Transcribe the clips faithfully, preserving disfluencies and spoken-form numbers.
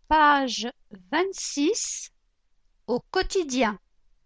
Page vingt-six. Au quotidien.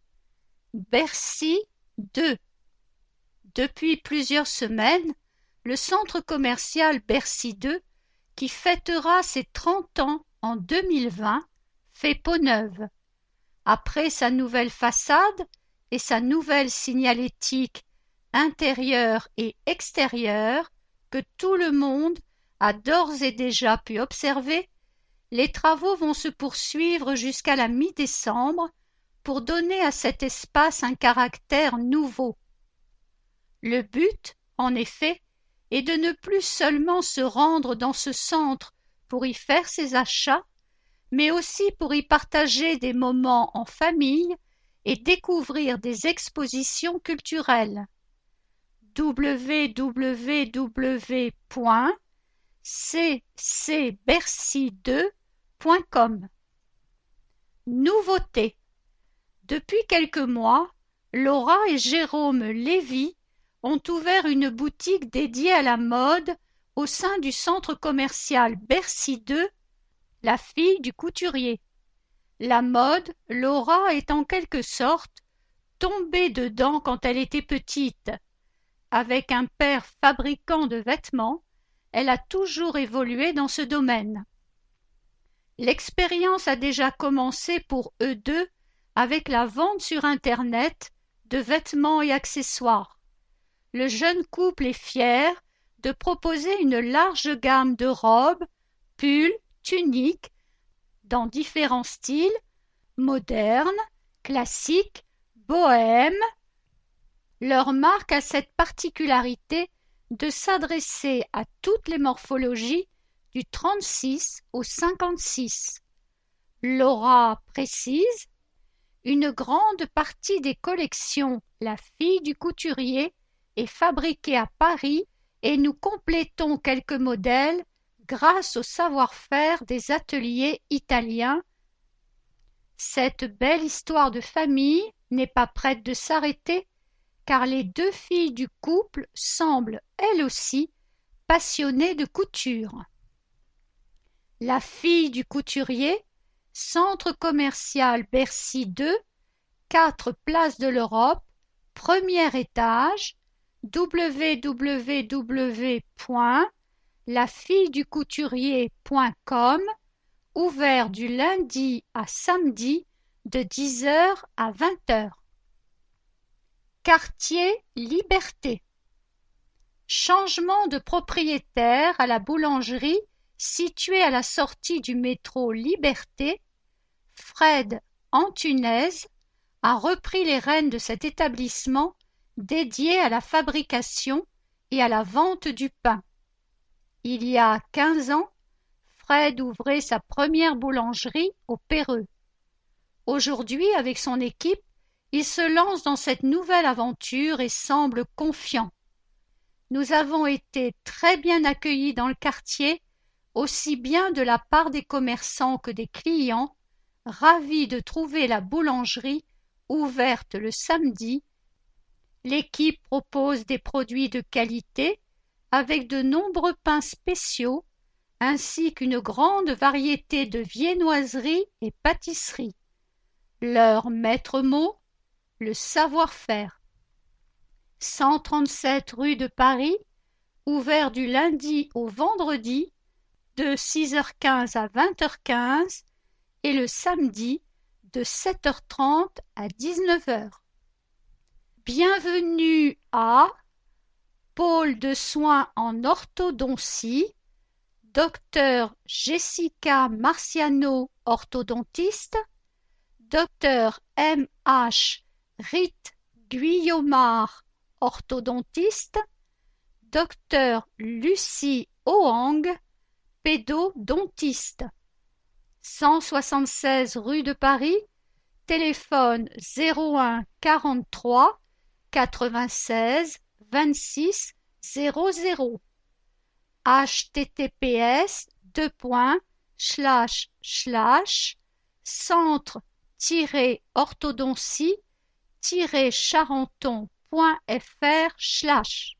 Bercy deux. Depuis plusieurs semaines, le centre commercial Bercy deux, qui fêtera ses trente ans en deux mille vingt, fait peau neuve. Après sa nouvelle façade et sa nouvelle signalétique intérieure et extérieure que tout le monde a d'ores et déjà pu observer, les travaux vont se poursuivre jusqu'à la mi-décembre pour donner à cet espace un caractère nouveau. Le but, en effet, est de ne plus seulement se rendre dans ce centre pour y faire ses achats, mais aussi pour y partager des moments en famille et découvrir des expositions culturelles. w w w point c c bercy deux point com. Nouveauté. Depuis quelques mois, Laura et Jérôme Lévy ont ouvert une boutique dédiée à la mode au sein du centre commercial Bercy deux, la fille du couturier. La mode, Laura est en quelque sorte tombée dedans quand elle était petite. Avec un père fabricant de vêtements, elle a toujours évolué dans ce domaine. L'expérience a déjà commencé pour eux deux avec la vente sur Internet de vêtements et accessoires. Le jeune couple est fier de proposer une large gamme de robes, pulls, tuniques, dans différents styles, modernes, classiques, bohèmes. Leur marque a cette particularité de s'adresser à toutes les morphologies du trente-six au cinquante-six. Laura précise: une grande partie des collections La fille du couturier est fabriquée à Paris et nous complétons quelques modèles grâce au savoir-faire des ateliers italiens. Cette belle histoire de famille n'est pas prête de s'arrêter, car les deux filles du couple semblent, elles aussi, passionnées de couture. La fille du couturier, centre commercial Bercy deux, quatre place de l'Europe, premier étage, w w w point la fille du couturier point com, ouvert du lundi à samedi de dix heures à vingt heures. Quartier Liberté. Changement de propriétaire à la boulangerie située à la sortie du métro Liberté. Fred Antunez a repris les rênes de cet établissement dédié à la fabrication et à la vente du pain. Il y a quinze ans, Fred ouvrait sa première boulangerie au Perreux. Aujourd'hui, avec son équipe, il se lance dans cette nouvelle aventure et semble confiant. Nous avons été très bien accueillis dans le quartier, aussi bien de la part des commerçants que des clients, ravis de trouver la boulangerie ouverte le samedi. L'équipe propose des produits de qualité avec de nombreux pains spéciaux ainsi qu'une grande variété de viennoiseries et pâtisseries. Leur maître mot, le savoir-faire. cent trente-sept rue de Paris, ouvert du lundi au vendredi de six heures quinze à vingt heures quinze et le samedi de sept heures trente à dix-neuf heures. Bienvenue à Pôle de soins en orthodontie, Docteur Jessica Marciano, orthodontiste, Docteur M H Rit Guillaumard, orthodontiste, Docteur Lucie Hoang, pédodontiste. cent soixante-seize rue de Paris, téléphone zéro un quarante-trois quatre-vingt-seize vingt-six zéro zéro. h t t p s deux points slash slash centre tiret orthodontie tiret charenton point f r slash